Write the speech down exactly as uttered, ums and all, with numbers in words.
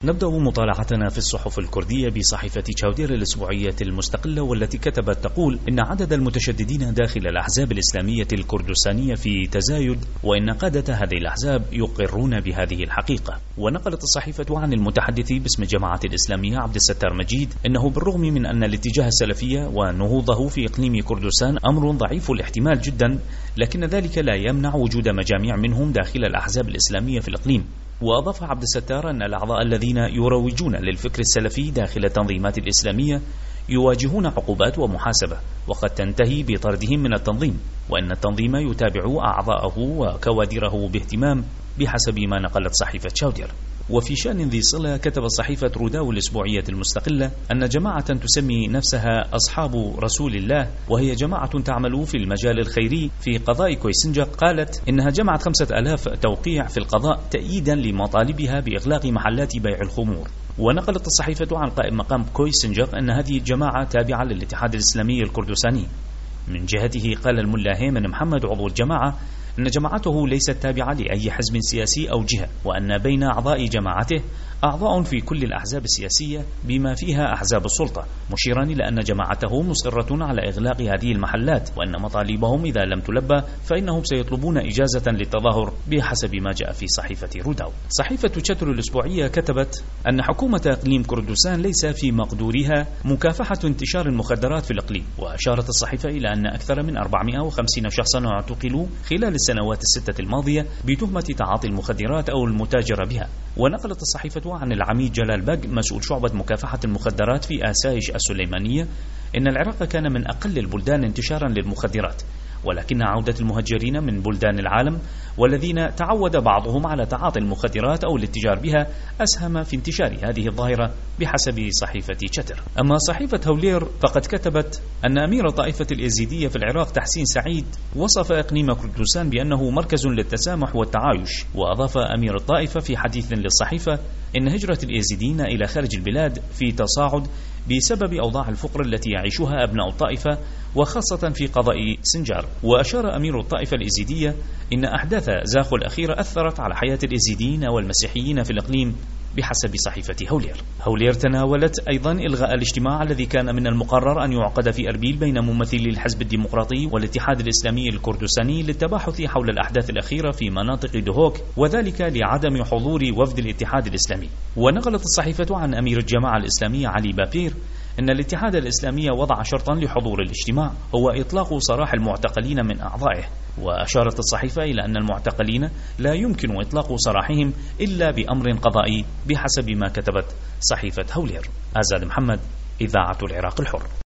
نبدأ مطالعتنا في الصحف الكردية بصحيفة تشاودير الأسبوعية المستقلة، والتي كتبت تقول إن عدد المتشددين داخل الأحزاب الإسلامية الكردستانية في تزايد، وإن قادة هذه الأحزاب يقرون بهذه الحقيقة. ونقلت الصحيفة عن المتحدث باسم جماعة الإسلامية عبد الستار مجيد إنه بالرغم من أن الاتجاه السلفية ونهوضه في إقليم كردستان أمر ضعيف الاحتمال جدا، لكن ذلك لا يمنع وجود مجاميع منهم داخل الأحزاب الإسلامية في الإقليم. وأضاف عبد الستار أن الأعضاء الذين يروجون للفكر السلفي داخل التنظيمات الإسلامية يواجهون عقوبات ومحاسبة، وقد تنتهي بطردهم من التنظيم، وأن التنظيم يتابع أعضاءه وكوادره باهتمام بحسب ما نقلت صحيفة تشاودير. وفي شأن ذي صلة كتبت صحيفة روداو الأسبوعية المستقلة أن جماعة تسمي نفسها أصحاب رسول الله، وهي جماعة تعمل في المجال الخيري في قضاء كويسنجق، قالت إنها جمعت خمسة آلاف توقيع في القضاء تأييدا لمطالبها بإغلاق محلات بيع الخمور. ونقلت الصحيفة عن قائم مقام كويسنجق أن هذه الجماعة تابعة للاتحاد الإسلامي الكردستاني. من جهته قال الملا هيمن محمد عضو الجماعة أن جماعته ليست تابعة لأي حزب سياسي أو جهة، وأن بين أعضاء جماعته أعضاء في كل الأحزاب السياسية بما فيها أحزاب السلطة، مشيرا إلى أن جماعته مصرة على إغلاق هذه المحلات، وأن مطالبهم إذا لم تلبى فإنهم سيطلبون إجازة للتظاهر بحسب ما جاء في صحيفة روداو. صحيفة تشاتر الأسبوعية كتبت أن حكومة إقليم كردستان ليس في مقدورها مكافحة انتشار المخدرات في الإقليم. وأشارت الصحيفة إلى أن أكثر من أربعمائة وخمسين شخصا اعتقلوا خلال السنوات الستة الماضية بتهمة تعاطي المخدرات أو المتاجرة بها. ونقلت الصحيفة عن العميد جلال بق مسؤول شعبة مكافحة المخدرات في آسايش السليمانية إن العراق كان من أقل البلدان انتشارا للمخدرات، ولكن عودة المهجرين من بلدان العالم والذين تعود بعضهم على تعاطي المخدرات أو الاتجار بها أسهم في انتشار هذه الظاهرة بحسب صحيفة تشاتر. أما صحيفة هولير فقد كتبت أن أمير طائفة الإيزيدية في العراق تحسين سعيد وصف إقليم كردستان بأنه مركز للتسامح والتعايش. وأضاف أمير الطائفة في حديث للصحيفة إن هجرة الإيزيديين إلى خارج البلاد في تصاعد بسبب أوضاع الفقر التي يعيشها أبناء الطائفة، وخاصة في قضاء سنجار. وأشار أمير الطائفة الإيزيدية إن أحداث زاخو الأخيرة أثرت على حياة الإيزيديين والمسيحيين في الإقليم بحسب صحيفة هولير. هولير تناولت أيضا إلغاء الاجتماع الذي كان من المقرر أن يعقد في أربيل بين ممثلي الحزب الديمقراطي والاتحاد الإسلامي الكردستاني للتباحث حول الأحداث الأخيرة في مناطق دهوك، وذلك لعدم حضور وفد الاتحاد الإسلامي. ونقلت الصحيفة عن أمير الجماعة الإسلامية علي بابير إن الاتحاد الإسلامي وضع شرطا لحضور الاجتماع هو إطلاق سراح المعتقلين من أعضائه. وأشارت الصحيفة إلى أن المعتقلين لا يمكن إطلاق سراحهم إلا بأمر قضائي بحسب ما كتبت صحيفة هولير. آزاد محمد، إذاعة العراق الحر.